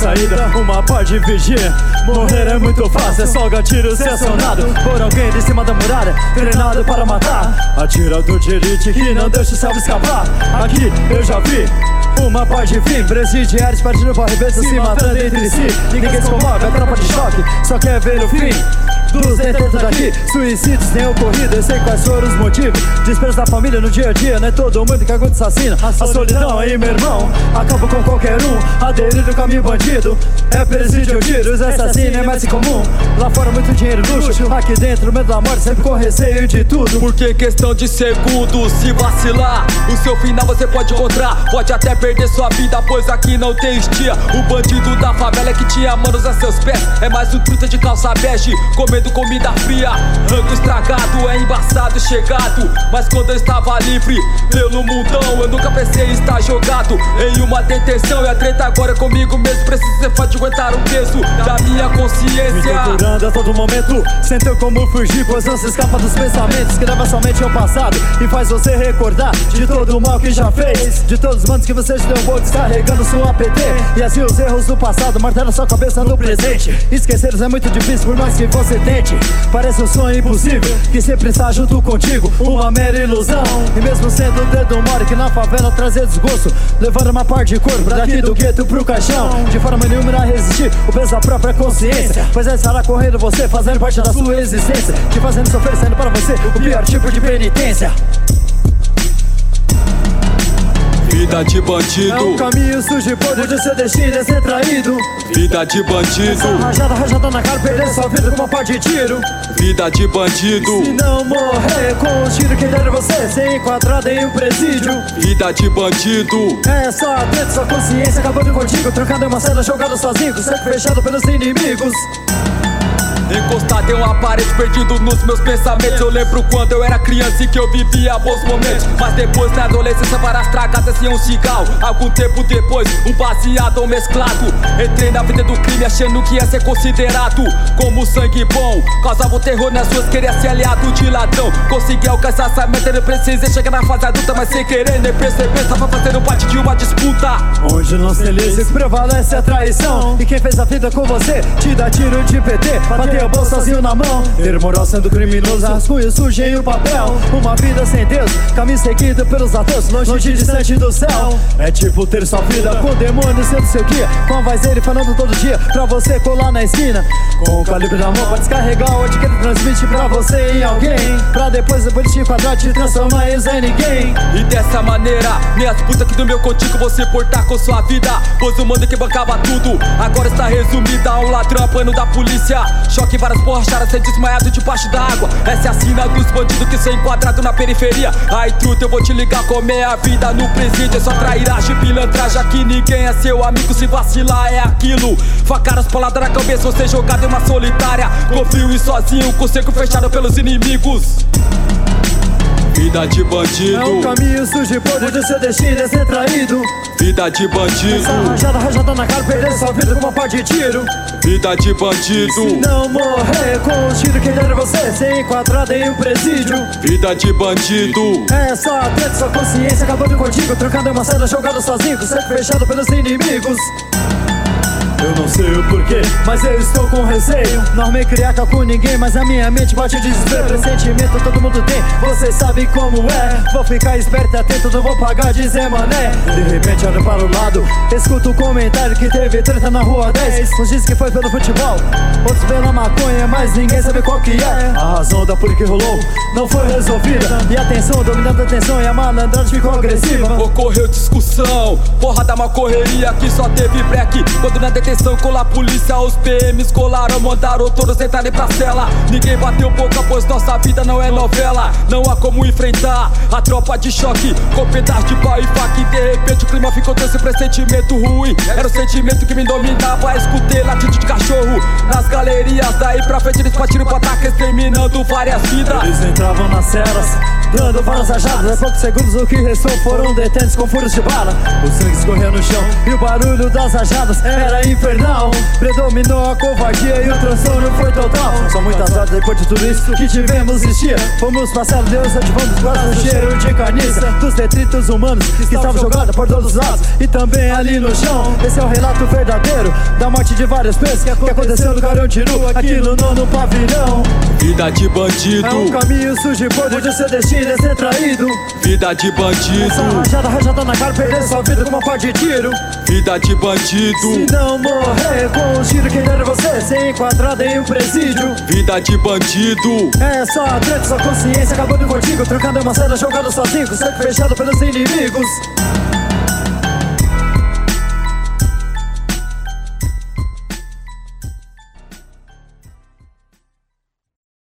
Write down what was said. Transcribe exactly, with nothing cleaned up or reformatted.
saída, uma parte de vigia. Morrer é muito fácil, é só gatilho ser acionado por alguém de cima da muralha, treinado para matar. Atirador de elite que não deixa o salvo escapar. Aqui eu já vi uma parte de fim, presidiários partindo para arrebentos, se matando entre si. Ninguém se comove, a tropa de choque só quer ver o fim dos detentos daqui. Suicídios têm ocorrido, eu sei quais foram os motivos. Desprezo da família no dia a dia, não é todo mundo que aguenta assassina. A solidão aí, meu irmão, acaba com qualquer um. Aderir no caminho bandido é presídio, tiros, assassino é mais incomum. Lá fora muito dinheiro e luxo, aqui dentro medo da morte, sempre com receio de tudo. Porque questão de segundos, se vacilar, o seu final você pode encontrar. Pode até perder sua vida, pois aqui não tem estia. O bandido da favela que tinha manos a seus pés é mais um truta de calça bege, comendo comida fria. Rango estragado, é embaçado, chegado. Mas quando eu estava livre pelo mundão, eu nunca pensei em estar jogado em uma detenção. E a treta agora é comigo mesmo, preciso ser forte de aguentar o peso da minha consciência. Me torturando a todo momento, sem ter como fugir, pois não se escapa dos pensamentos que leva somente ao passado e faz você recordar de todo o mal que já fez, de todos os manos que você já deu boa descarregando sua P T. E assim os erros do passado martelam sua cabeça no presente. Esquecê-los é muito difícil, por mais que você tente. Parece um sonho impossível, que sempre está junto contigo, uma mera ilusão. E mesmo sendo o dedo mole que na favela trazia desgosto, levando uma parte de corpo daqui do gueto pro caixão. De forma nenhuma irá resistir o peso da própria consciência, pois ela estará correndo você, fazendo parte da sua existência, te fazendo sofrer, sendo para você o pior tipo de penitência. Vida de bandido é um caminho sujo e podre de seu destino é ser traído. Vida de bandido, essa rajada, rajada na cara, perder sua vida com uma parte de tiro. Vida de bandido, se não morrer com os tiros que deram você, ser enquadrado em um presídio. Vida de bandido, é só atento, sua consciência acabando contigo, trancado em uma cela, jogado sozinho, com o cerco fechado pelos inimigos. Encostado em uma parede, perdido nos meus pensamentos. Eu lembro quando eu era criança e que eu vivia bons momentos, mas depois na adolescência várias tragadas assim um cigarro. Algum tempo depois, um baseado mesclado. Entrei na vida do crime achando que ia ser considerado como sangue bom. Causava o terror nas ruas, queria ser aliado de ladrão. Consegui alcançar essa meta, não precisei chegar na fase adulta, mas sem querer nem perceber, tava fazendo parte de uma disputa onde não se liga, prevalece a traição. E quem fez a vida com você te dá tiro de P T, bateu a bolsa sozinho na mão. Ter moral sendo criminoso, rascunho sujo em um papel. Uma vida sem Deus, caminho seguido pelos ateus, longe e distante do céu. É tipo ter sua vida com o demônio sendo seu guia, com a voz dele falando todo dia pra você colar na esquina, com o calibre da mão pra descarregar o ódio que ele transmite pra você em alguém, pra depois o te enquadrar, te transformar em Zé Ninguém. E dessa maneira, minhas putas aqui do meu contigo você portar com sua vida, pois o mando que bancava tudo agora está resumida a um ladrão a pano da polícia. Choque várias borrachadas, ser desmaiado debaixo da água. Essa é a sina dos bandidos que são enquadrados na periferia. Aí truta, eu vou te ligar como é a vida no presídio. É só trairagem, pilantragem, aqui ninguém é seu amigo. Se vacilar é aquilo, facadas, pauladas na cabeça, você jogado em uma solitária. Confio e sozinho, com o cerco fechado pelos inimigos. Vida de bandido é um caminho sujo e podre de seu destino é ser traído. Vida de bandido, essa rajada, rajada na cara, perder sua vida com uma parte de tiro. Vida de bandido, se não morrer com os tiros que deram você, ser enquadrado em um presídio. Vida de bandido, é só atento, sua consciência acabando contigo, trocando uma cela, jogado sozinho, com o cerco fechado pelos inimigos. Eu não sei o porquê, mas eu estou com receio. Não armei criaca com ninguém, mas a minha mente bate de desespero. Pressentimento todo mundo tem, vocês sabem como é. Vou ficar esperto e atento, não vou pagar de Zé Mané. De repente olho para o lado, escuto o comentário que teve treta na rua dez. Uns dizem que foi pelo futebol, outros pela maconha, mas ninguém sabe qual que é. A razão da polícia que rolou não foi resolvida, e a tensão dominando a atenção e a malandragem ficou agressiva. Ocorreu discussão, porra da uma correria que só teve break. Quando na detenção colar a polícia, os P Ms colaram, mandaram todos entrarem pra cela. Ninguém bateu boca, pois nossa vida não é novela. Não há como enfrentar a tropa de choque com pedaço de pau e faca. E de repente o clima ficou desse pressentimento ruim. Era o sentimento que me dominava, escutei latido de cachorro nas galerias. Daí pra frente eles partiram pro ataque, exterminando várias vidas. Eles entravam nas celas dando várias rajadas. Em poucos segundos o que restou foram detentos com furos de bala. O sangue escorreu no chão e o barulho das rajadas era infernal. Predominou a covardia e o transtorno foi total. São muitas horas depois de tudo isso que tivemos existir. Fomos passar Deus ativando quase o cheiro de carniça dos detritos humanos que estavam jogados por todos os lados e também ali no chão. Esse é o relato verdadeiro da morte de vários presos que aconteceu no Carandiru, aqui no nono pavilhão. Vida de bandido é um caminho sujo e podre de seu destino é ser traído. Vida de bandido, essa rajada, rajada na cara, perder sua vida com uma pá de tiro. Vida de bandido, se não morrer com os tiros que deram você, ser enquadrado em um presídio. Vida de bandido, é só a treta, sua consciência acabando contigo, trocando uma cena, jogado sozinho, com o cerco fechado pelos inimigos.